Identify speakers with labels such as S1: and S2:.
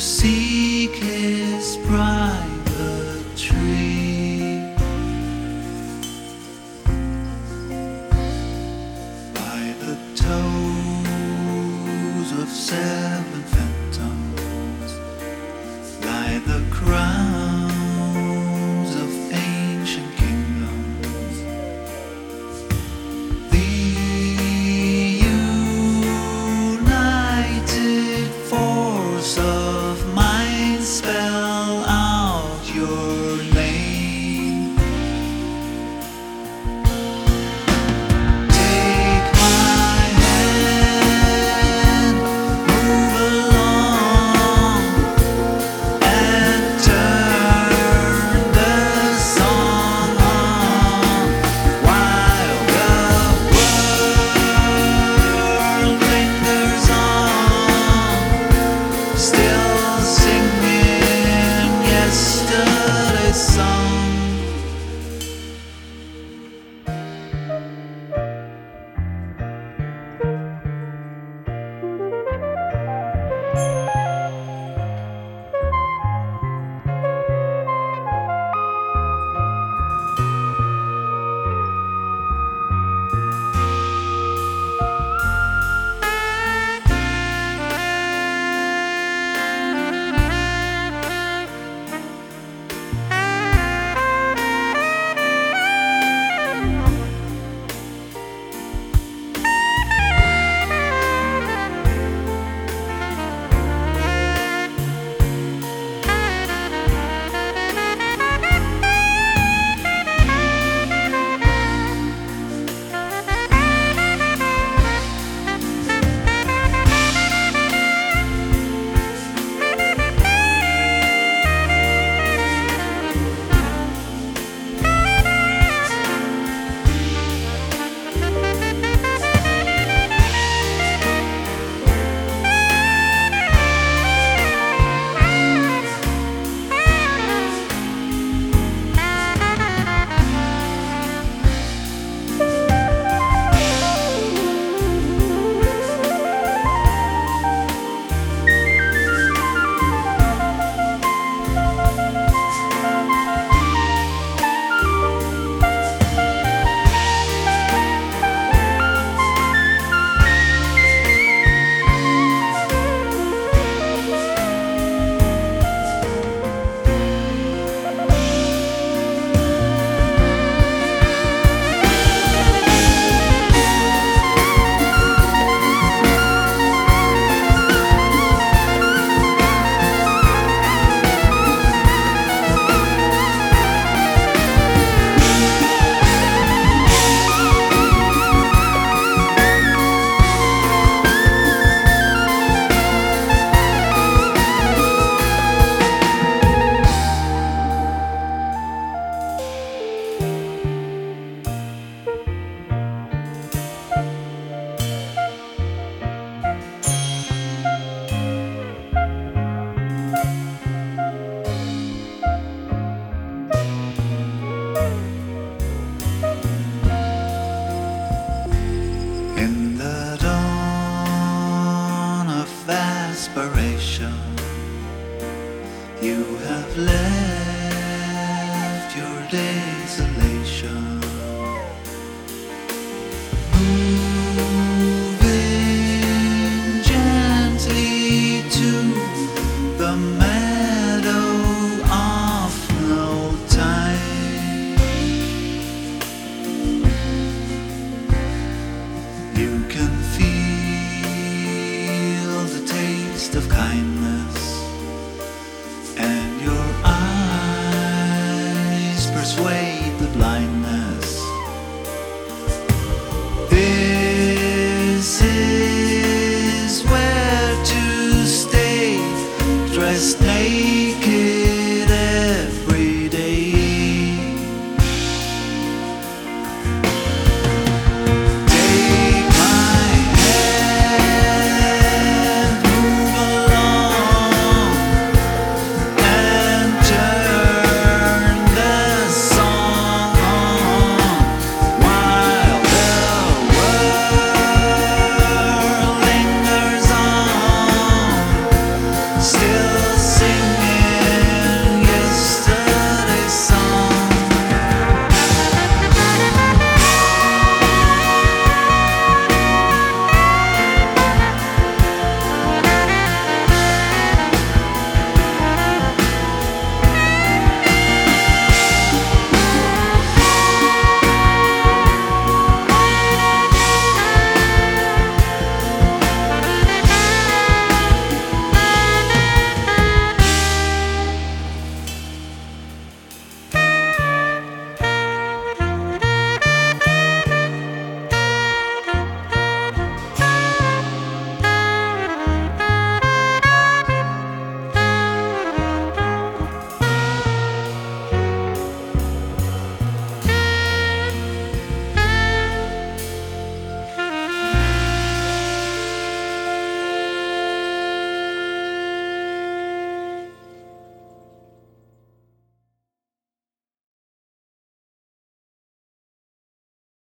S1: seek his private tree by the toes of 7 phantoms lie the crowns of ancient kingdoms. The united force of mind spell out your name. Take my hand, move along, and turn the song on while the world lingers on, still singing yesterday's song. In the dawn of aspiration, you have left your desolation, moving gently to the meadow of no time. You can feel the taste of kindness